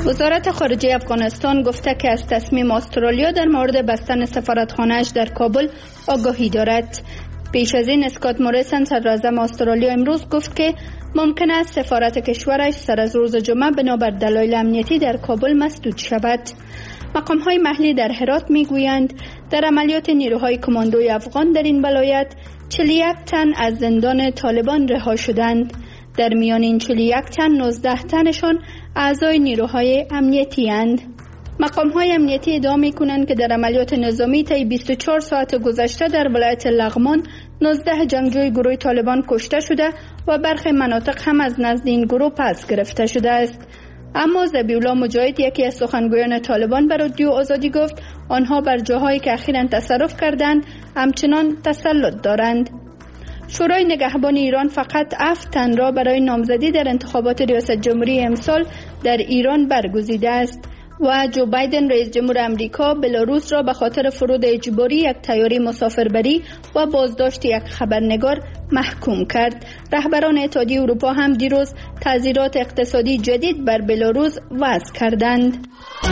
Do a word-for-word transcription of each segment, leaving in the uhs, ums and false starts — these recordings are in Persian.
وزارت خارجه افغانستان گفته که از تصمیم استرالیا در مورد بستن سفارتخانه‌اش در کابل آگاهی دارد. پیش از این اسکات موریسن صدراعظم استرالیا امروز گفت که ممکن است سفارت کشورش سر از روز جمعه بنابر دلایل امنیتی در کابل مسدود شود. مقام‌های محلی در هرات می‌گویند در عملیات نیروهای کماندوی افغان در این ولایت چهل و یک تن از زندان طالبان رها شدند. در میان این چهل و یک تن نوزده تنشان اعضای نیروهای امنیتی اند. مقام‌های امنیتی ادعا می‌کنند که در عملیات نظامی طی بیست و چهار ساعت گذشته در ولایت لغمان نوزده جنگجوی گروه طالبان کشته شده و برخی مناطق هم از نزد این گروه پس گرفته شده است. اما ذبیح‌الله مجاهد، یکی از سخنگویان طالبان، به رادیو آزادی گفت آنها بر جاهایی که اخیراً تصرف کردند همچنان تسلط دارند. شورای نگهبان ایران فقط هفت تن را برای نامزدی در انتخابات ریاست جمهوری امسال در ایران برگزیده است و جو بایدن رئیس جمهور امریکا بلاروس را به خاطر فرود اجباری یک طیاره مسافربری و بازداشت یک خبرنگار محکوم کرد. رهبران اتحادیه اروپا هم دیروز تعزیرات اقتصادی جدید بر بلاروس وضع کردند.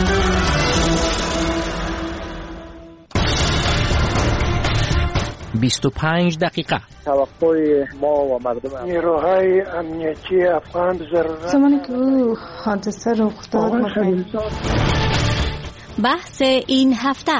بیست و پنج دقیقه. توقع ما و مردم نیروهای امنیتی افغان ضرورت زمانی که او حادثه رخ داد. بحث این هفته.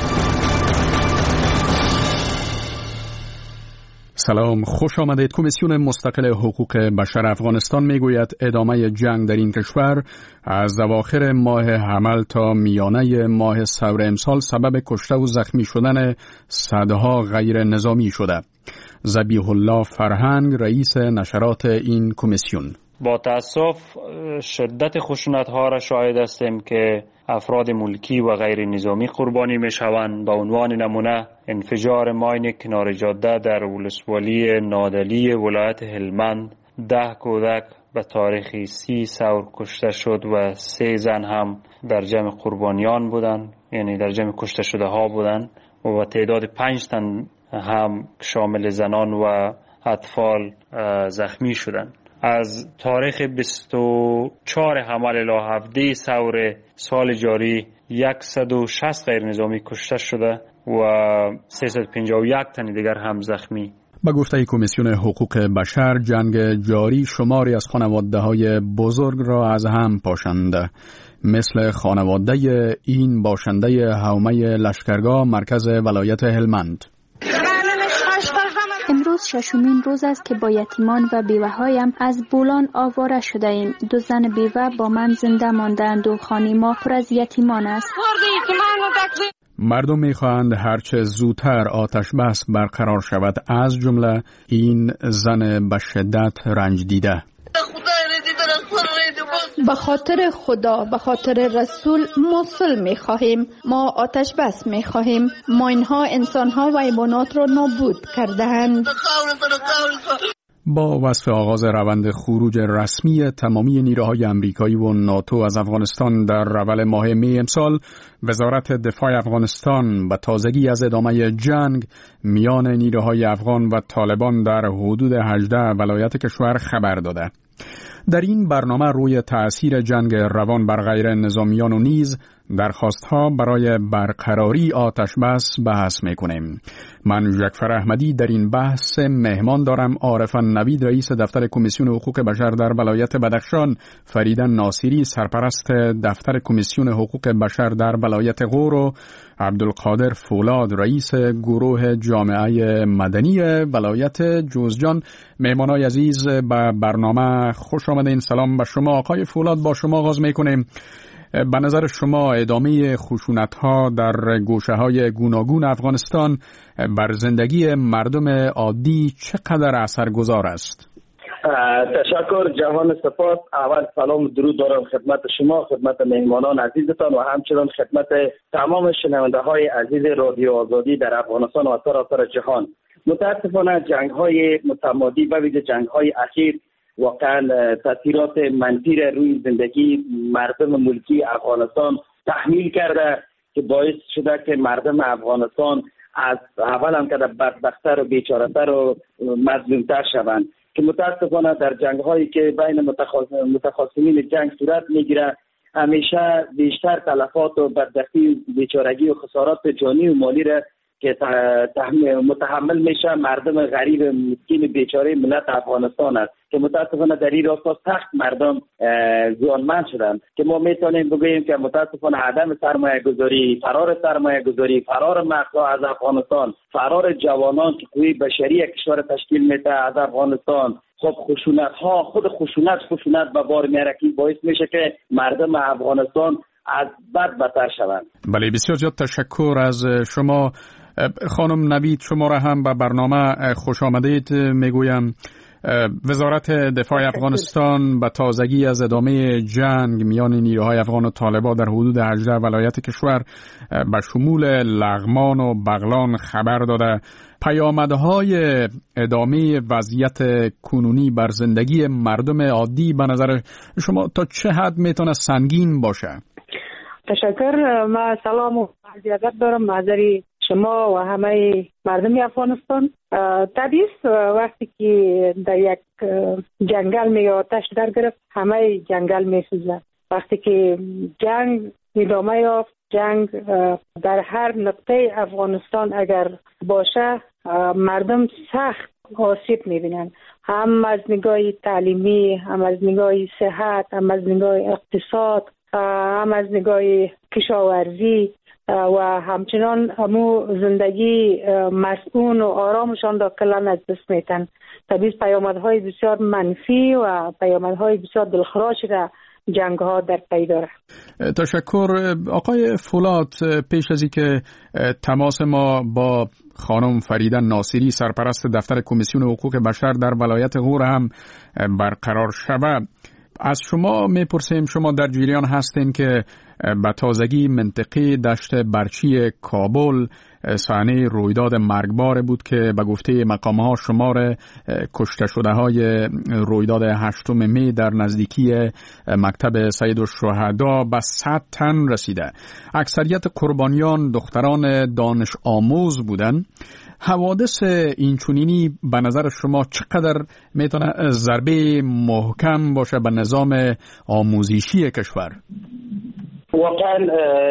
سلام، خوش آمدید. کمیسیون مستقل حقوق بشر افغانستان میگوید ادامه جنگ در این کشور از اواخر ماه حمل تا میانه ماه ثور امسال سبب کشته و زخمی شدن صدها غیر نظامی شده. ذبیح الله فرهنگ رئیس نشرات این کمیسیون: با تأسف شدت خشونت‌ها را شاهد هستیم که افراد ملکی و غیر نظامی قربانی می‌شوند. به عنوان نمونه انفجار ماین کنار جاده در ولسوالی نادلی ولایت هلمند، ده کودک به تاریخ سی ثور کشته شد و سه زن هم در جمع قربانیان بودند، یعنی در جمع کشته شده ها بودند و تعداد پنج تن هم شامل زنان و اطفال زخمی شدند. از تاریخ بیست و چهار حمل الی هفده ثور سال جاری صد و شصت غیر نظامی کشته شده و سیصد و پنجاه و یک تن دیگر هم زخمی. با گفته کمیسیون حقوق بشر، جنگ جاری شماری از خانواده‌های بزرگ را از هم پاشانده، مثل خانواده این باشنده حومه لشکرگاه مرکز ولایت هلمند. امروز ششمین روز است که با یتیمان و بیوه‌هایم از بولان آواره شده ایم. دو زن بیوه با من زنده ماندند و خانه ما پر از یتیمان است. مردم می‌خواهند هرچه زودتر آتش بس برقرار شود، از جمله این زن به شدت رنج دیده. به خاطر خدا، به خاطر رسول ما صلح می خواهیم، ما آتش بس می خواهیم. ما اینها انسانها و حیوانات را نابود کرده‌اند. با وصف آغاز روند خروج رسمی تمامی نیروهای امریکایی و ناتو از افغانستان در اول ماه می امسال، وزارت دفاع افغانستان به تازگی از ادامه جنگ میان نیروهای افغان و طالبان در حدود هجده ولایت کشور خبر داده. در این برنامه روی تأثیر جنگ روان بر غیر نظامیان و نیز درخواست‌ها برای برقراری آتش بس بحث می‌کنیم. من جعفر احمدی در این بحث مهمان دارم عارف نوید رئیس دفتر کمیسیون حقوق بشر در ولایت بدخشان، فرید ناصری سرپرست دفتر کمیسیون حقوق بشر در ولایت غور و عبدالقادر فولاد رئیس گروه جامعه مدنی ولایت جوزجان. مهمانای عزیز به برنامه خوش آمدین. سلام به شما. آقای فولاد، با شما آغاز می‌کنیم. به نظر شما ادامه خشونت‌ها در گوشه‌های گوناگون افغانستان بر زندگی مردم عادی چقدر اثرگذار است؟ تشکر، جهان سپاس. اول سلام و درود دارم خدمت شما، خدمت مهمانان عزیزتان و همچنین خدمت تمام شنونده‌های عزیز رادیو آزادی در افغانستان و سراسر جهان. متاسفانه جنگ‌های متمادی و ویژه جنگ‌های اخیر واقعا تاثیرات منفی را روی زندگی مردم ملکی افغانستان تحمیل کرده که باعث شده که مردم افغانستان از اول هم که بدبخت‌تر و بیچاره‌تر و مظلوم‌تر شوند، که متاسفانه در جنگ‌هایی که بین متخاصمین جنگ صورت می‌گیره همیشه بیشتر تلفات و بدبختی و بیچارگی و خسارات جانی و مالی را که متحمل میشه مردم غریب مسکین بیچاره ملت افغانستان است که متاسفانه در این راستا سخت مردم زیانمند شدند که ما میتونیم بگوییم که متاسفانه عدم سرمایه گذاری، فرار سرمایه گذاری، فرار مغزها از افغانستان، فرار جوانان که قوی بشری کشور تشکیل میده از افغانستان، خب خشونت ها خود خشونت خشونت به بار میاره که باعث میشه که مردم افغانستان از بد بدتر شوند. بله، بسیار زیاد تشکر از شما خانم نوید. شما را هم به برنامه خوش آمدید میگویم. وزارت دفاع افغانستان به تازگی از ادامه جنگ میان نیروهای افغان و طالبان در حدود هجده ولایت کشور به شمول لغمان و بغلان خبر داده. پیامدهای ادامه وضعیت کنونی بر زندگی مردم عادی به نظر شما تا چه حد میتونه سنگین باشه؟ تشکر. ما سلام و عرض دارم معذری شما و همه مردم افغانستان. طبیعی وقتی که در یک جنگل می آتش در گرفت همه جنگل می سوزد. وقتی که جنگ ادامه یافت، جنگ در هر نقطه افغانستان اگر باشه مردم سخت آسیب می بینند، هم از نگاه تعلیمی، هم از نگاه صحت، هم از نگاه اقتصاد، هم از نگاه کشاورزی و همچنان همو زندگی مسئول و آرامشان را کلان از دست میتن. طبیعی پیامدهای بسیار منفی و پیامدهای بسیار دلخراش را جنگ ها در پی داره. تشکر. آقای فولاد، پیش از اینکه تماس ما با خانم فریده ناصری سرپرست دفتر کمیسیون حقوق بشر در ولایت غور هم برقرار شود، از شما میپرسیم، شما در جریان هستین که به تازگی منطقه دشت برچی کابل صحنه رویداد مرگبار بود که به گفته مقام‌ها شمار کشته شده های رویداد هشتم می در نزدیکی مکتب سید الشهدا به صد تن رسیده. اکثریت قربانیان دختران دانش آموز بودند. حوادث اینچنینی به نظر شما چقدر میتونه ضربه محکم باشه به نظام آموزشی کشور؟ واقعا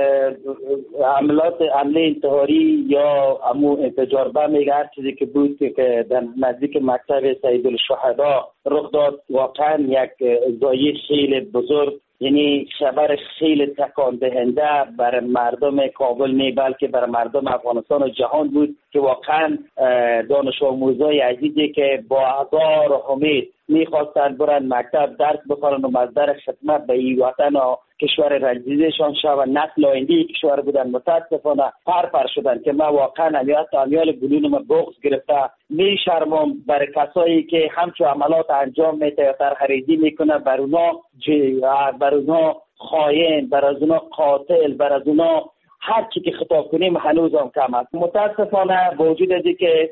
عملات حمله انتحاری یا امو انفجار بم هر چیزی که بود که در نزدیک مکتب سید الشهدا رخ داد واقعا یک ضایعه خیلی بزرگ، یعنی خبر خیلی تکان دهنده برای مردم کابل نه بلکه برای مردم افغانستان و جهان بود که واقعا دانش آموزای عزیزی که با هزار امید میخواستن برن مکتب درس بخونن و مصدر خدمت به این وطن و کشور رنجیدشان شد و نسل آینده کشور بودن، متاسفانه پر پر شدن که ما واقعا امیال امیال بلون ما بغض گرفته. می شرمم برای کسایی که همچو عملات انجام میده یا سرخریدی میکنه، بر اونا بر اونا خائن، بر از اونا قاتل، بر از اونا هر چی که خطاب کنیم هنوز هم کم است. متاسفانه با وجود از اینکه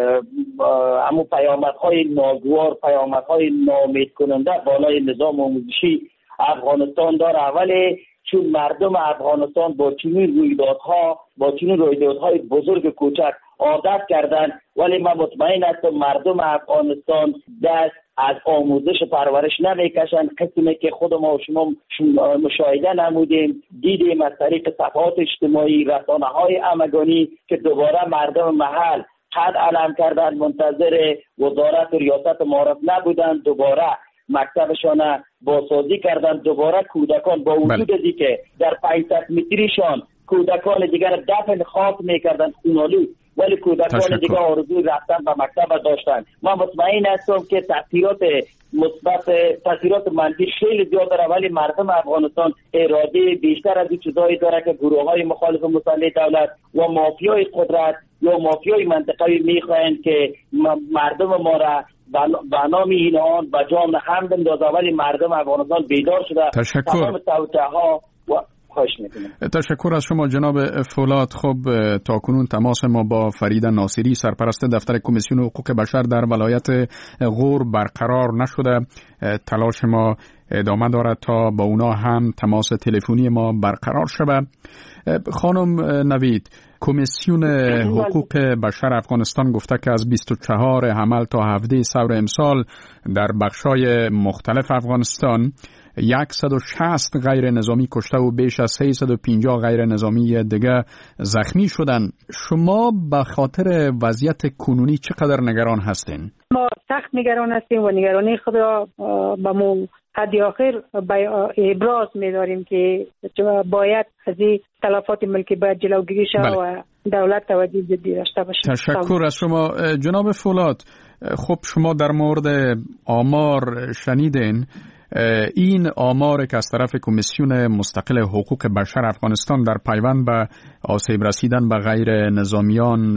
همون پیامدهای ناگوار، پیامدهای ناامید کننده بالای نظام آموزشی افغانستان داره، ولی چون مردم افغانستان با چنین رویدادها با چنین رویدادهای بزرگ کوچک عادت کردن، ولی من مطمئن هستم مردم افغانستان دست از آموزش و پرورش نمیکشن. قسمی که خود ما و شما مشاهده نمودیم، دیدیم از طریق صفحات اجتماعی، رسانه های همگانی که دوباره مردم محل قد علم کردن، منتظر وزارت و ریاست معارف نبودن، دوباره مکتبشان بازسازی کردن، دوباره کودکان با وجود ازی که در پانصد متریشان کودکان دیگر دفن خاک میکردن خونالود، ولی کودکان دیگه آرزوی رفتن به مکتب داشتن. من مطمئن هستم که تاثیرات مثبت تاثیرات منفی خیلی زیاد داره، ولی مردم افغانستان اراده بیشتر از این چیزایی داره که گروه‌های مخالف مسلح دولت و مافیای قدرت یا مافیای منطقه‌ای میخواهند که مردم ما را به نام اینان به جان هم بندازه، ولی مردم افغانستان بیدار شده. تمام توطئه‌ها و تشکر از شما جناب فولاد. خب تا کنون تماس ما با فریده ناصری سرپرست دفتر کمیسیون حقوق بشر در ولایت غور برقرار نشده. تلاش ما ادامه دارد تا با اونا هم تماس تلفنی ما برقرار شود. خانم نوید، کمیسیون حقوق بشر افغانستان گفته که از بیست و چهار حمل تا هفده ثور امسال در بخشای مختلف افغانستان صد و شصت غیر نظامی کشته و بیش از سیصد و پنجاه غیر نظامی دیگه زخمی شدن. شما به خاطر وضعیت کنونی چقدر نگران هستین؟ ما سخت نگران هستیم و نگرانی خود را به مو حد آخر ابراز می‌داریم که باید از این تلفات ملکی باید جلوگیری شود و دولت توجه جدی داشته باشه. تشکر از شما جناب فولاد. خب شما در مورد آمار شنیدین. این آمار که از طرف کمیسیون مستقل حقوق بشر افغانستان در پیوند به آسیب رسیدن به غیر نظامیان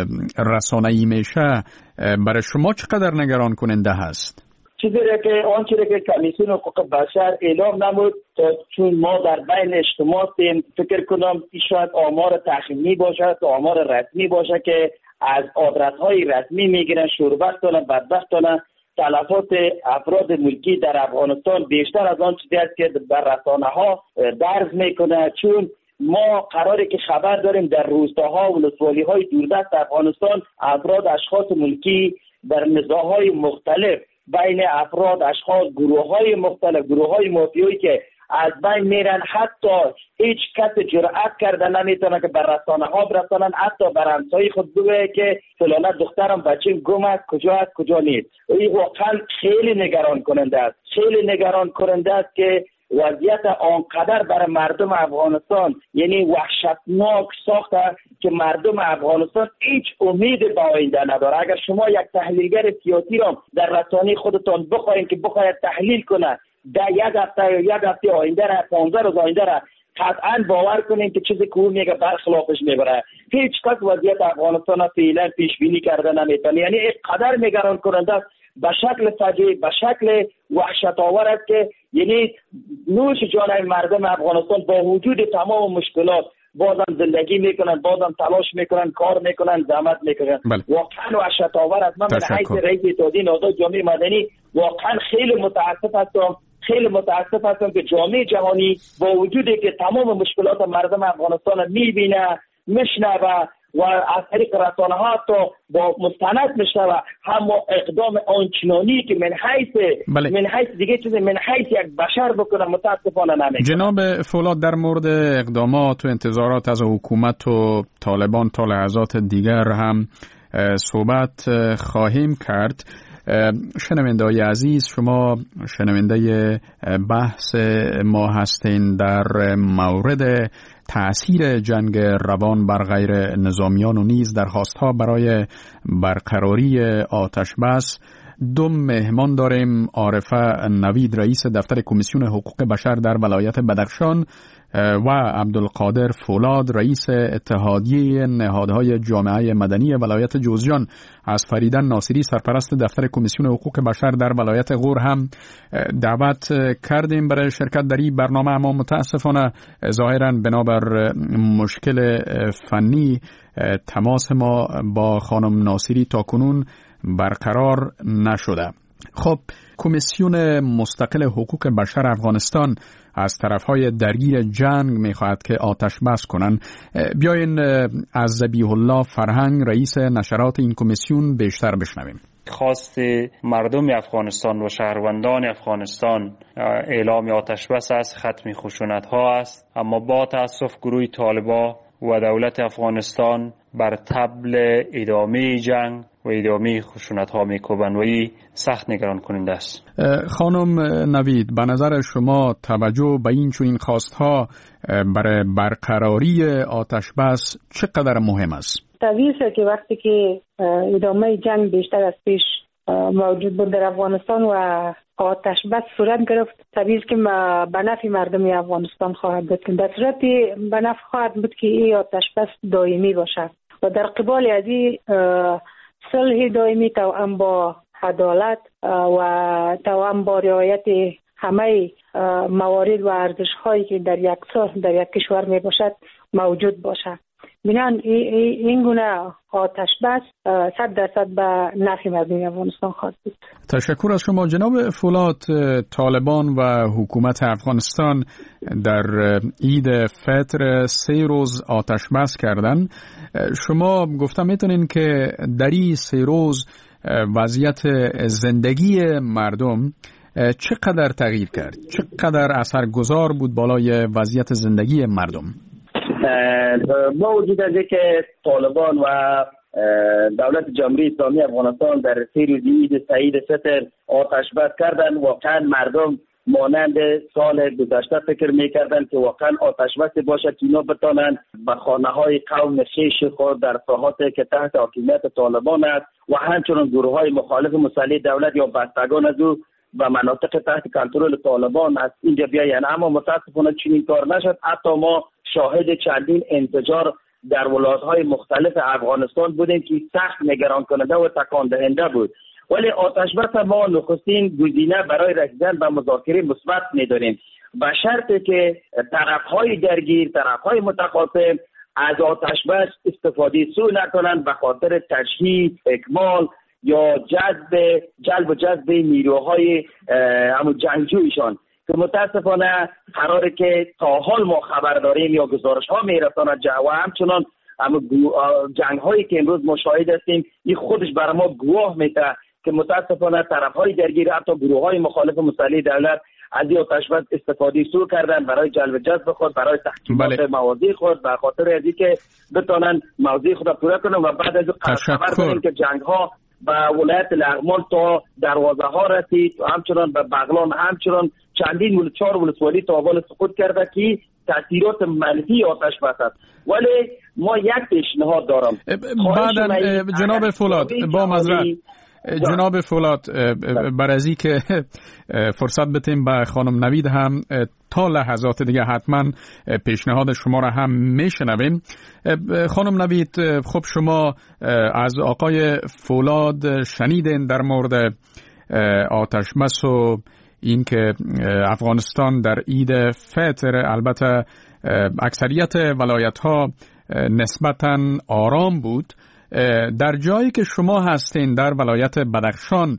رسانه‌ای میشه، برای شما چقدر نگران کننده هست؟ چیزی که آن چیزی که کمیسیون حقوق بشر اعلام نمود، چون ما در بین اجتماع فکر کنم شاید آمار تخمینی باشد، آمار رسمی باشه که از آدرس‌های رسمی میگیرن، شوربختانه بدبختانه تلفات افراد ملکی در افغانستان بیشتر از آن چیزی است که بر رسانه‌ها درز میکنه. چون ما قراره که خبر داریم در روستاها و ولسوالی‌های دوردست افغانستان افراد اشخاص ملکی در نزاع‌های مختلف بین افراد اشخاص گروه‌های مختلف گروه‌های مافیایی که از بین میرن، حتی هیچ کس جرأت کرده نمیتونه که بر رسانه‌ها برسانن، حتی بر همسایه خود بگه که فلانه دخترم بچه‌م گم است، کجا است کجا نیست. این واقعا خیلی نگران کننده است، خیلی نگران کننده است که وضعیت آنقدر برای مردم افغانستان یعنی وحشتناک ساخته که مردم افغانستان هیچ امید به آینده نداره. اگر شما یک تحلیلگر سیاسی را در رسانه خودتان بخواید که بخواید تحلیل کنه در یک هفته یا یک هفته آینده را، پانزده روز آینده را، قطعا باور کنید که چیزی که او میگه برخلافش میبره. هیچ کس وضعیت افغانستان را فعلا پیش بینی کرده نمیتونه. یعنی اینقدر نگران کننده است، به شکل فجیع، به شکل وحشت آور است که یعنی نوش جان مردم افغانستان با وجود تمام مشکلات بازم زندگی میکنن، بازم تلاش میکنن، کار میکنن، زحمت میکنن. واقعا وحشت آور است. من به حیث رئیس اتحادیه نهادهای جامعه مدنی واقعا خیلی متاسف هستم خیلی متاسف هستم که جامعه جهانی با وجودی که تمام مشکلات مردم افغانستان میبینه، میشنوه و از طریق رسانه ها حتی با مستند میشنوه، هم اقدام آنچنانی که من حیث بله. من حیث دیگه چیز من حیث یک بشر بکنه متاسفانه نمیکنه. جناب فولاد، در مورد اقدامات و انتظارات از حکومت و طالبان تا لحظات دیگر هم صحبت خواهیم کرد. شنونده های عزیز، شما شنونده بحث ما هستین در مورد تأثیر جنگ روان بر غیر نظامیان و نیز درخواست‌ها برای برقراری آتش بس. دو مهمان داریم: عارفه نوید، رئیس دفتر کمیسیون حقوق بشر در ولایت بدخشان، و عبدالقادر فولاد، رئیس اتحادیه نهادهای جامعه مدنی ولایت جوزجان. از فریدن ناصری، سرپرست دفتر کمیسیون حقوق بشر در ولایت غور هم دعوت کردیم برای شرکت در این برنامه، اما متاسفانه ظاهراً بنابر مشکل فنی تماس ما با خانم ناصری تاکنون برقرار نشده. خب، کمیسیون مستقل حقوق بشر افغانستان از طرفهای درگیر جنگ میخواهد که آتش بس کنند. بیاین از ذبیح الله فرهنگ، رئیس نشرات این کمیسیون، بیشتر بشنویم. خواست مردم افغانستان و شهروندان افغانستان اعلام آتش بس است، ختم خشونت ها است، اما با تاسف گروه طالبان و دولت افغانستان بر طبل ادامه جنگ و ادامه خشونت ها میکوبند و این سخت نگران کننده است. خانم نوید، به نظر شما توجه به این چنین خواست ها برای برقراری آتش بس چقدر مهم است؟ طبیعی است که وقتی که ادامه جنگ بیشتر از پیش موجود بود در افغانستان و آتش بس صورت گرفت، طبیعی است که به نفع مردم افغانستان خواهد بود. در صورتی به نفع خواهد بود که این آتش بس دائمی باشد و در قبال از این صلح دائمی توأم با عدالت و توأم با رعایت همه موارد و ارزش‌هایی که در یک صلح در یک کشور می باشد موجود باشد. بنان این گونه آتش بس صد درصد به نفع مردم افغانستان خواهد بود. تشکر از شما. جناب فولاد، طالبان و حکومت افغانستان در عید فطر سه روز آتش بس کردن. شما گفتم میتونین که در این سه روز وضعیت زندگی مردم چقدر تغییر کرد؟ چقدر اثرگذار بود بالای وضعیت زندگی مردم؟ با وجود از اینکه طالبان و دولت جمهوری اسلامی افغانستان در سه روز عید سعید فطر آتش بس کردن، واقعا مردم مانند سال گذشته فکر میکردن که واقعا آتش بس باشه که اینا بتانن به خانه های قوم خویش خود در ساحاتی که تحت حاکمیت طالبان است و همچنین گروه های مخالف مسلح دولت یا بستگان از او و مناطق تحت کنترل طالبان از اینجا بیاین. اما متاسفانه چنین کار نشد. حتی ما شاهد چندین انفجار در ولایت‌های مختلف افغانستان بودیم که سخت نگران کننده و تکان دهنده بود. ولی آتش بس ما نخستین گزینه برای رسیدن به مذاکره مثبت می‌دانیم، به شرطی که طرف‌های درگیر، طرف‌های متخاصم از آتش بس استفاده سوء نکنند به خاطر تشهیر، اکمال یا جذب جلب و جذب نیروهای همون جنگجویشان که متاسفانه قراره که تا حال ما خبر داریم یا گزارش ها میرساند و همچنان جنگ هایی که امروز مشاهد هستیم این خودش برای ما گواه میده که متاسفانه طرف های درگیر حتی گروه های مخالف مسلح دولت از این آتش بس استفاده سوء کردن برای جلب جذب خود، برای تحکیمات بله. موازی خود، به خاطر از اینکه بتونن موازی خود را پوره کنن و بعد از خبر داریم که جنگ ها به ولایت لغمان تا دروازه ها رسید و همچنان به بغلان همچنان چندین ول چهار ولسوالی تا اول سقوط کرده که تاثیرات منفی آتش بس است. ولی ما یک پیشنهاد دارم بعداً جناب فولاد با معذرت جناب فولاد بر از که فرصت بتیم به خانم نوید هم تا لحظات دیگه حتما پیشنهاد شما را هم میشنویم. خانم نوید، خب شما از آقای فولاد شنیدین در مورد آتش بس و این که افغانستان در عید فطر البته اکثریت ولایت ها نسبتاً آرام بود. در جایی که شما هستین در ولایت بدخشان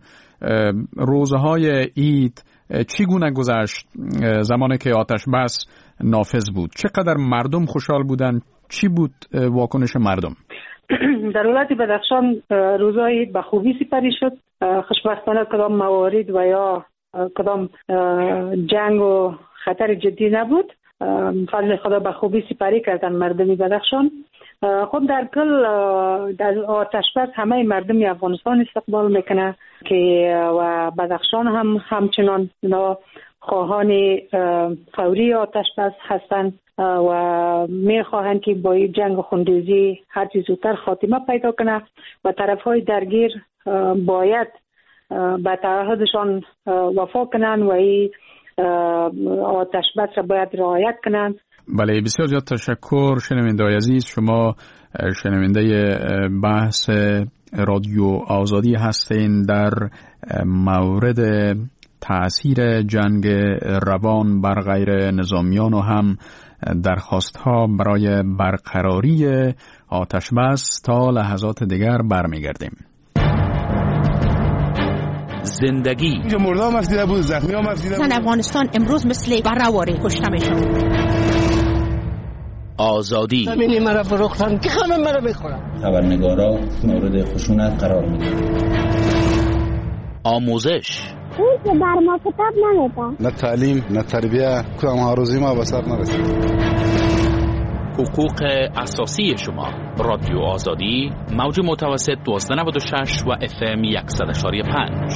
روزهای عید چگونه گذشت زمانی که آتش بس نافذ بود؟ چقدر مردم خوشحال بودن؟ چی بود واکنش مردم؟ در ولایت بدخشان روزهای عید به خوبی سپری شد. خوشبختانه کدام موارد و یا کدام جنگ و خطر جدی نبود. فضل خدا به خوبی سپری کردن مردم بدخشان. خب در کل در آتش بس همه مردم افغانستان استقبال میکنه که و بدخشان هم همچنان اینا خواهان فوری آتش بس هستند و میخواهند که با این جنگ و خونریزی هر چیز زودتر خاتمه پیدا کنه و طرفهای درگیر باید به تعهدشان وفا کنن و این آتش بس را باید رعایت کنن. بله، بسیار زیاد تشکر شنونده‌های عزیز. شما شنونده بحث رادیو آزادی هستین در مورد تأثیر جنگ روان بر غیر نظامیان و هم درخواست‌ها برای برقراری آتش بس. تا لحظات دیگر برمیگردیم. زندگی اینجا مرده هم افزیده بود، زخمی هم افزیده بود. زن افغانستان امروز مثل بررواره کشته میشن. آزادی زمینی مرا فروختن که همه مرا بخورن. خبرنگارا مورد خشونت قرار میدن. آموزش اون که بر ما کتاب نمیده. نه تعلیم نه تربیه که ما روزی ما به سر نرسید. حقوق اساسی شما. رادیو آزادی موج متوسط دوازده نود و شش و اف ام صد و پنج.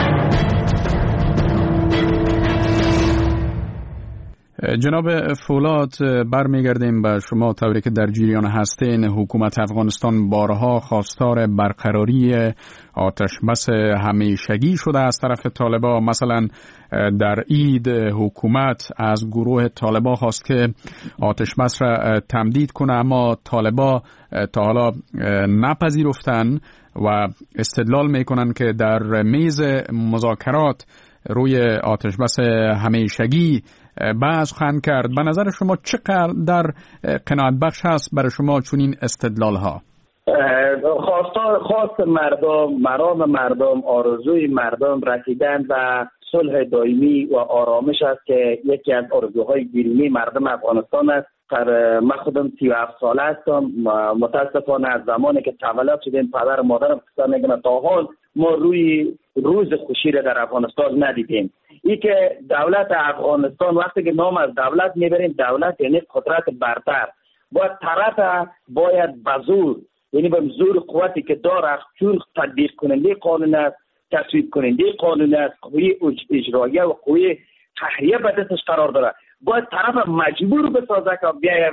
جناب فولاد، برمیگردیم به شما. طوری که در جریان هستین، حکومت افغانستان بارها خواستار برقراری آتش بس همیشگی شده از طرف طالبان. مثلا در عید حکومت از گروه طالبان خواست که آتش بس را تمدید کنه، اما طالبان تا حالا نپذیرفتن و استدلال میکنن که در میز مذاکرات روی آتش بس همیشگی بحث خواهند کرد. به نظر شما چقدر قناعت بخش هست برای شما چنین استدلال ها؟ خواستار خواست مردم، مرام مردم، آرزوی مردم رسیدن و صلح دائمی و آرامش است که یکی از آرزوهای بیرونی مردم افغانستان است. من خودم سی و هفت ساله هستم. متاسفانه از زمانی که تولد شدیم پدر و مادرم قصه میگن تا حال ما روی روز خوشی را در افغانستان ندیدیم. این که دولت افغانستان وقتی که نام از دولت میبریم، دولت یعنی قدرت برتر، باید طرف باید بزور، یعنی به زور قوتی که داره، چون تطبیق کننده قانون است، تصویب کننده قانون است، قوی اجراییه و قوی قهریه به دستش قرار داره، باید طرف مجبور بسازه که بیاید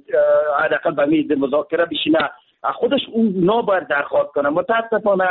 حداقل به میز مذاکره بشینه، خودش اون نباید درخواست کنه. متاسفانه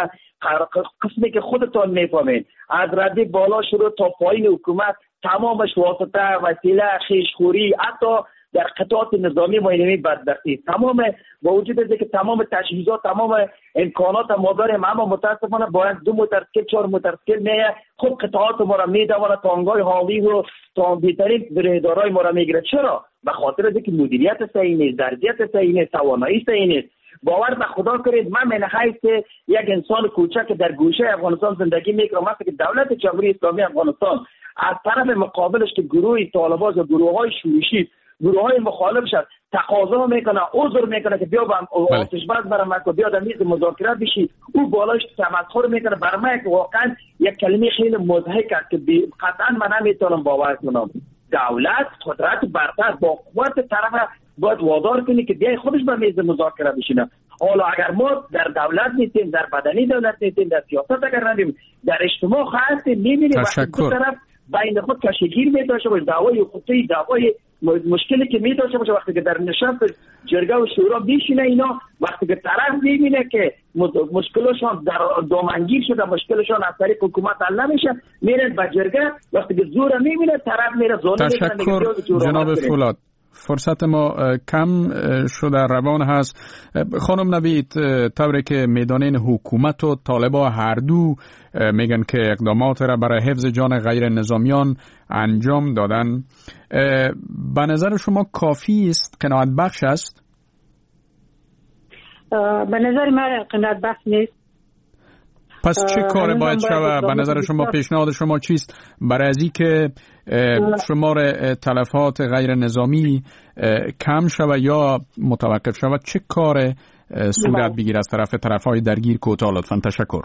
قسمی که خودتان میفهمین از رده بالا شروع تا پایین حکومت تمامش واسطه، وسیله، خیشخوری، حتی در قطعات نظامی ما اینمی بدبختی، تمام با وجود از که تمام تجهیزات، تمام امکانات ما داریم، اما متاسفانه باید دو موتورسیکل چهار موتورسیکل میه خود قطعات ما را میدونه، تانگای حاوی و تا بهترین برهدارای ما را میگیره. چرا؟ به خاطر از که مدیریت صحیح نیست، ظرفیت صحیح نیست، توانایی صحیح نیست. باور به خدا کنید من من حیث یک انسان کوچک در گوشه افغانستان زندگی میکنم، وقتی که دولت جمهوری اسلامی افغانستان از طرف مقابلش که گروه طالبان و گروه های شورشی، گروه های مخالف شد، تقاضا میکنه، عذر میکنه که بیا با آتش بس برای من، بیا در میز مذاکره بشی، او بالاش تمسخر میکنه بر من که واقعا یک کلمه خیلی مضحک است که قطعا من نمیتونم باور کنم. دولت قدرت برتر با قوت طرف باید وادار کنی که بیای خودش به میز مذاکره بشینه. حالا اگر ما در دولت نیستیم، در بدنی دولت نیستیم، در سیاست اگر ندیم، در اجتماع هستیم، میبینیم وقتی دو طرف بین خود کشیگیر میتاشه باشه، دعوای حقوقی، دعوای مشکلی که میتاشه باشه، وقتی که در نشست جرگه و شورا بیشینه اینا، وقتی که طرف میبینه که مشکلشان در دامنگیر شده، مشکلشان از طریق حکومت حل نمیشه، میره به جرگه، وقتی که زور میبینه طرف میره زور. تشکر جناب فولاد. فرصت ما کم شده روان هست. خانم نوید، طوری که میدانین حکومت و طالبا هر دو میگن که اقدامات را برای حفظ جان غیر نظامیان انجام دادن، به نظر شما کافی است؟ قناعت بخش است؟ به نظر من قناعت بخش نیست. پس چه کار باید شود؟ به نظر شما پیشنهاد شما چیست برای از این که شمار تلفات غیر نظامی کم شود یا متوقف شود؟ چه کار صورت بگیر از طرف طرفهای درگیر کوتاه لطفاً؟ تشکر.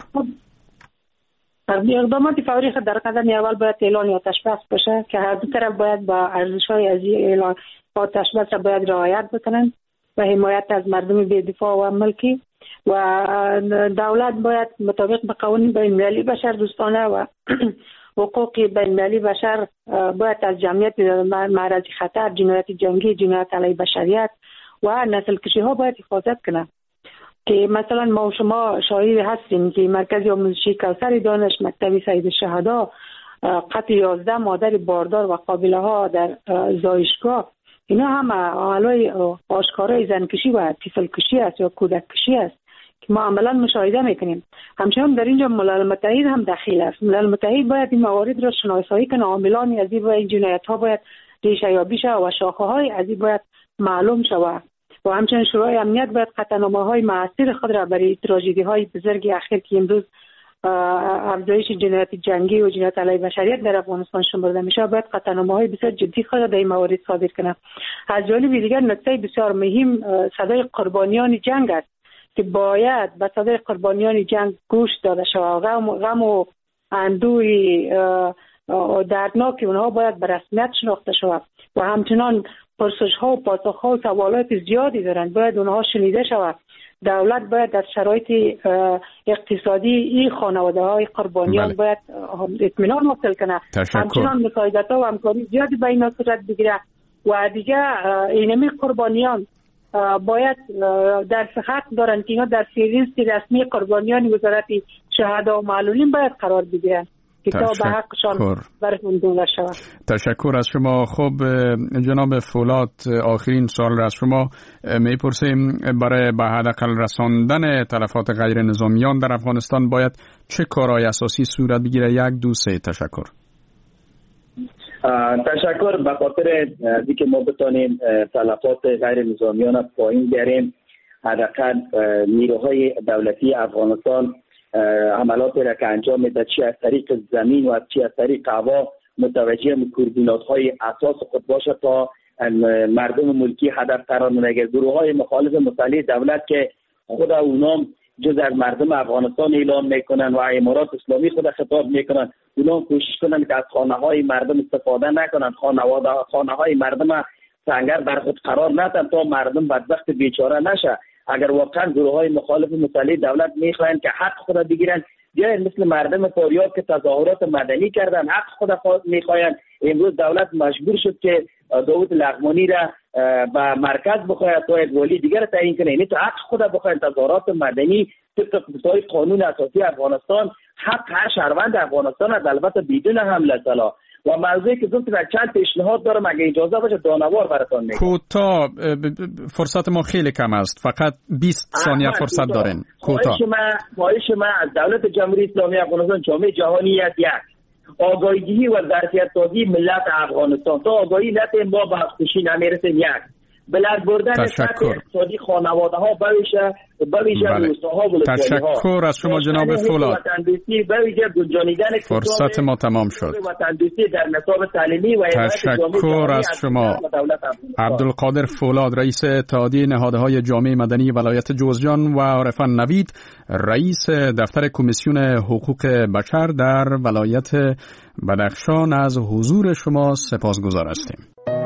اقدامات فوری در قدم اول باید اعلان آتش بس باشه که هر دو طرف باید با ارزش‌های از اعلان آتش بس را باید رعایت بکنن و حمایت از مردم بی‌دفاع و ملکی، و دولت باید مطابق به قوانین بین‌المللی بشر دوستانه و حقوق بین‌المللی بشر باید از جمعیت معرض خطر، جنایت جنگی، جنایت علیه بشریت و نسل کشی ها باید حفاظت کنه. که مثلا ما و شما شاهد هستیم که مرکز آموزشی کوثر دانش، مکتب سید شهدا، قتل یازده مادر باردار و قابله ها در زایشگاه، اینا هم عملای آشکارای زنکشی و طفل کشی است یا کودک کشی است که ما عملا مشاهده میکنیم. همچنین در اینجا ملل متحد هم دخیل است. ملل متحد باید این موارد را شناسایی کنه، عاملان از این جنایت ها باید ریشه یابی شود و شاخه های از این باید معلوم شود و همچنین شورای امنیت باید قطعنامه های مؤثر خود را برای تراژدی های بزرگ اخیر که امروز افزایش جنایت جنگی و جنایت علیه بشریت در افغانستان شمرده میشه باید قطعنامه های بسیار جدی خود را در این موارد صادر کنه. از جانب دیگر نکته بسیار مهم صدای قربانیان جنگ است که باید به صدای قربانیان جنگ گوش داده شود. غم, غم و اندوه دردناک اونها باید به رسمیت شناخته شود و همچنان پرسش ها و پاسخ ها و سوالات زیادی دارند، باید اونها شنیده شود. دولت باید در شرایط اقتصادی این خانواده های قربانیان بله. باید اطمینان حاصل کنه. همچنان مساعدت ها و همکاری زیادی بین صورت بگیره و دیگه اینمی قربانیان باید در حق دارن که اینا در فهرست رسمی قربانیان وزارت شهدا و معلولین باید قرار بگیرن که تا به حقشان برسونده شود. تشکر از شما. خب جناب فولاد، آخرین سوال را از شما میپرسیم، برای به حداقل رساندن تلفات غیر نظامیان در افغانستان باید چه کارهای اساسی صورت بگیره؟ یک دو سه. تشکر. تشکر. به خاطر اینکه ما بتانیم تلفات غیر نظامیان را پایین بیاریم، حداقل نیروهای دولتی افغانستان عملات را که انجام میده، چی از طریق زمین و چی از طریق هوا، متوجه کوردینات های اساس خود باشه تا مردم ملکی هدف قرار نگیره. گروه های مخالف مسئله دولت که خود اونام جز از مردم افغانستان اعلام میکنن و امارات اسلامی خود خطاب میکنن، اونا کوشش کنن که از خانه های مردم استفاده نکنن، خانواده خانه های مردم سنگر بر خود قرار ندن تا مردم بدبخت بیچاره نشه. اگر واقعا گروه های مخالف مسلح دولت میخواین که حق خود بگیرن، بیاین مثل مردم فاریاب که تظاهرات مدنی کردن حق خود میخواین. امروز دولت مجبور شد که داود لغمانی را به مرکز بخواید تا یک والی دیگر تعیین کنه. یعنی تو حق خود بخواید تظاهرات مدنی طبق قانون اساسی افغانستان، حق هر شهروند افغانستان است، البته بدون حمله سلاح. و موضوعی که دوست در چند پیشنهاد دارم اگه اجازه باشه دانوار براتون میگم. کوتاه، فرصت ما خیلی کم است، فقط بیست ثانیه فرصت دارین. کوتاه. خواهش من خواهش من از دولت جمهوری اسلامی افغانستان، جامعه جهانی است، یک آگاهی و ظرفیت سازی ملت افغانستان تا آگاهی نت ما به خوشی نمیرسیم. یک بلند بردن سطح اقتصادی خانواده ها بویشه بویشه روستاها و ولایت‌ها. تشکر از شما جناب فولاد. فرصت ما تمام شد. در نصاب تعلیمی و تشکر از شما. عبدالقادر فولاد، رئیس اتحادیه نهادهای جامعه مدنی ولایت جوزجان، و عارفان نوید، رئیس دفتر کمیسیون حقوق بشر در ولایت بدخشان، از حضور شما سپاسگزار هستیم.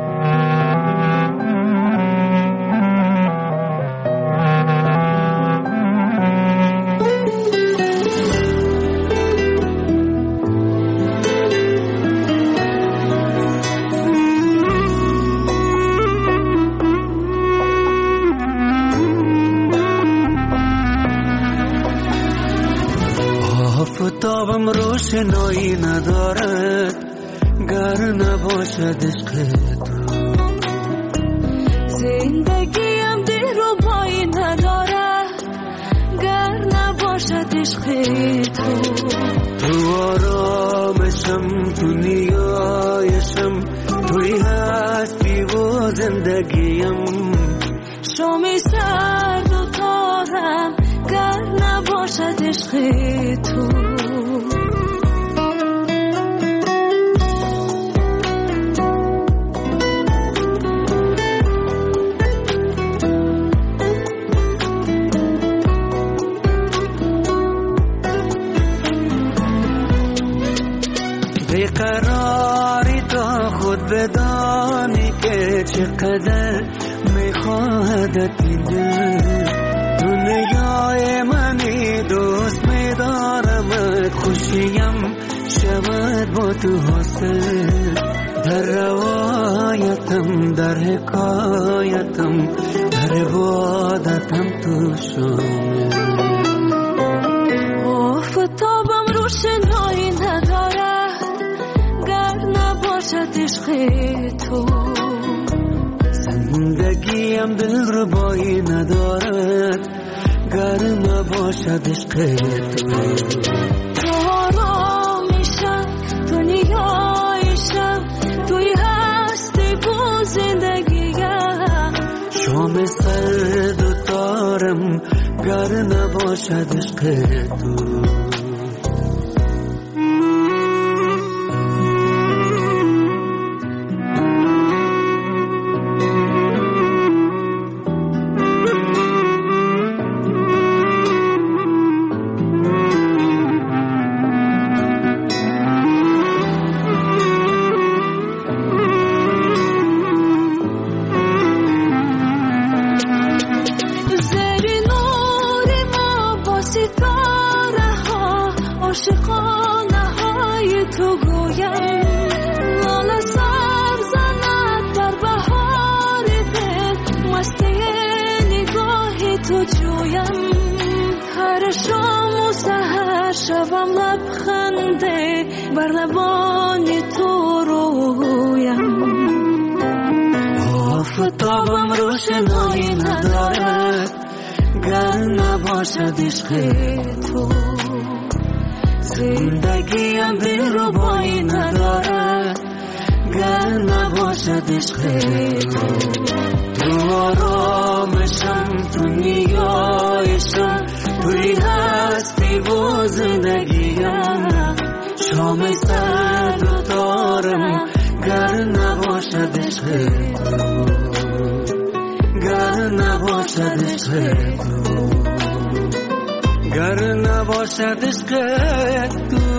آفتابم روشنایی ندارد گر نباشد عشق تو، زندگیم دلربایی ندارد گر نباشد عشق تو. تو آرامشم، تو نیایشم، توی هستی و زندگیم، شامی سرد و تارم گر نباشد عشق تو. بیقراری تا خود بدانی که چقدر میخواهدت این دل، دنیای منی دوست میدارمت، خوشیم شود با تو حاصل، در روایتم، در حکایتم، در عبادتم تو شامل. آفتابم روشنایی ندارد گر نباشد عشق تو، زندگیم دلربایی ندارد گر نباشد عشق تو. تو آرامیشم، تو نیایشم، توی هستی با زندگیم، شام سرد و تارم گر نباشد عشق تو. آفتابم روشنایی ندارد گر نباشد عشق تو، زندگیم دلربایی ندارد گر نباشد عشق تو. تو آرامشم، تو نیایشم، توی هستی و زندگیم، شام سرد و تارم گر نباشد عشق تو، گر نباشد عشق تو. گر نباشد عشق تو